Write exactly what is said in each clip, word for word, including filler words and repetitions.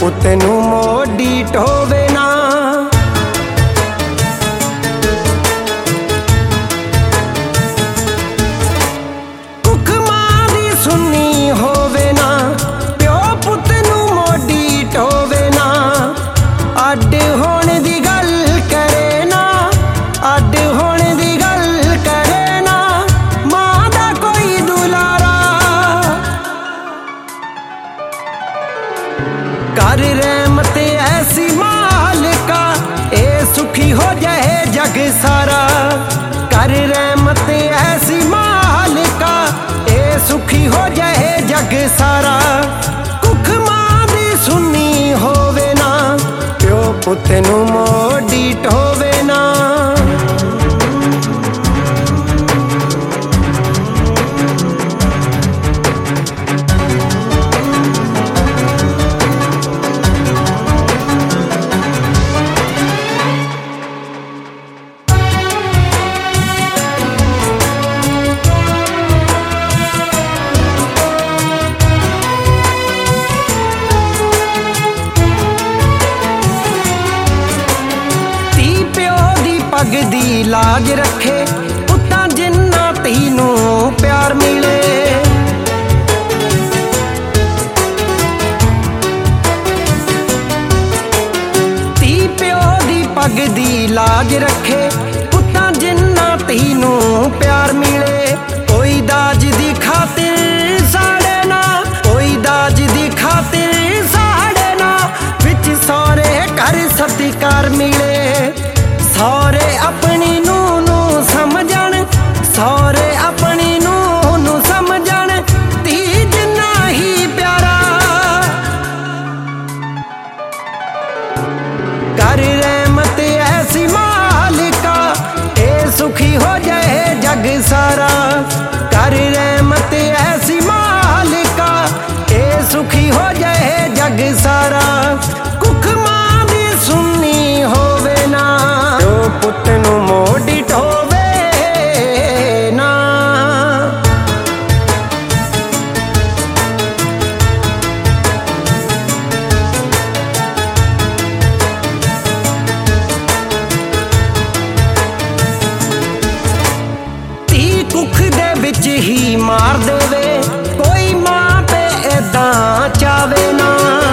पुत नू मोडी ढोवे ना। कुख मां दी सुनी होवे ना, प्यो पुत नू मोडी ढोवे ना। अड होने दी गल करे ना, अड होने दी गल करे ना, मां दा कोई दुलारा। कर रहमत ऐसी मालिका, ए सुखी हो जाए जग सारा। कर रहमत ऐसी मालिका, ए सुखी हो जाए जग सारा। कुख मां दी सुनी होवे ना, प्यो पुत नू मोडी ढोवे ना। पग दी लाज रखे, पुत्तां जिन्ना तीनू प्यार मिले। धी प्यो दी पग दी लाज रखे, पुत्तां जिन्ना तीनू प्यार मिले। कोई दाज दी खातिर साड़े ना, कोई दाज दी खातिर साड़े ना, विच सौरे घर सत्कार मिले। सौरे अपनी नू नू समझण, सौरे अपनी नू नू समझण, धी जिन्ना ही प्यारा। कर रहमत ऐसी मालिका, ए सुखी हो जाए जग सारा। कर रहमत ऐसी मालिका, ए सुखी हो जाए जग सारा। कुख मां दी सुनी होवे ना, पुत नू मोडी ढोवे ना। धी कुख दे विच ही मार देवे, कोई मां ते ऐदां चावे ना।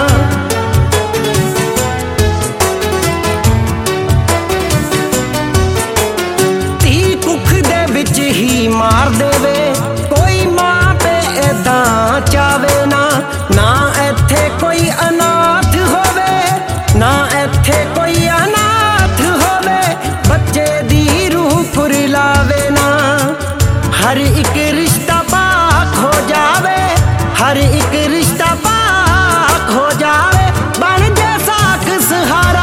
ही मार देवे, कोई मां ते ऐदां चावे ना। ना इत्थे कोई अनाथ होवे, ना इत्थे कोई अनाथ होवे, बच्चे दी रूह फुरलावे ना। हर एक रिश्ता पाक हो जावे, हर एक रिश्ता पाक हो जावे, बन जा साक सहारा।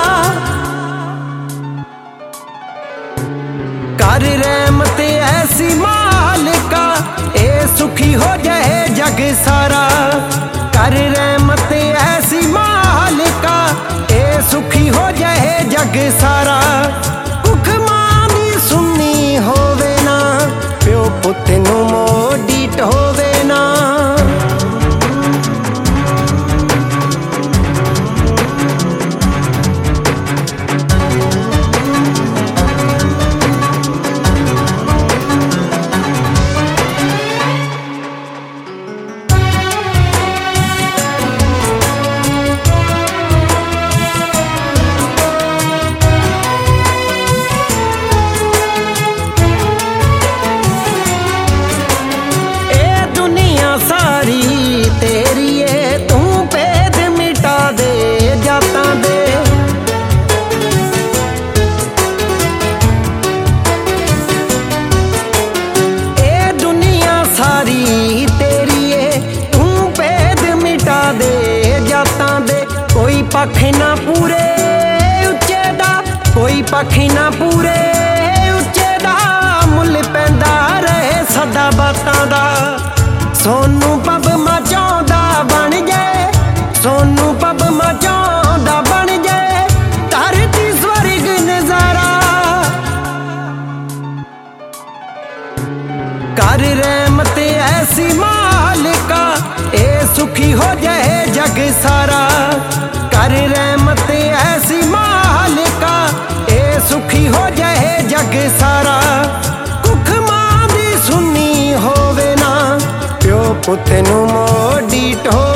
कर रहमत ऐसी मालिका, ए सुखी हो जाए जग सारा। कर रहमत ऐसी मालिका, ए सुखी हो जाए जग सारा। कुख मां दी सुनी होवे ना, प्यो पुत नू मोडी ढोवे ना। पख ना पूरे उच्चे दा, कोई पख ना पूरे उच्चे दा, मुल पैंदा रहे सदा बातां दा। सोनू पब मचाउंदा बन जाए, सोनू पब मचाउंदा बन जाए, धरती स्वर्ग नजारा। कर रहमत ऐसी मालिका, ए सुखी हो जाए जग सारा। ਪੁੱਤ ਨੂੰ ਮੋਢੀ ਢੋ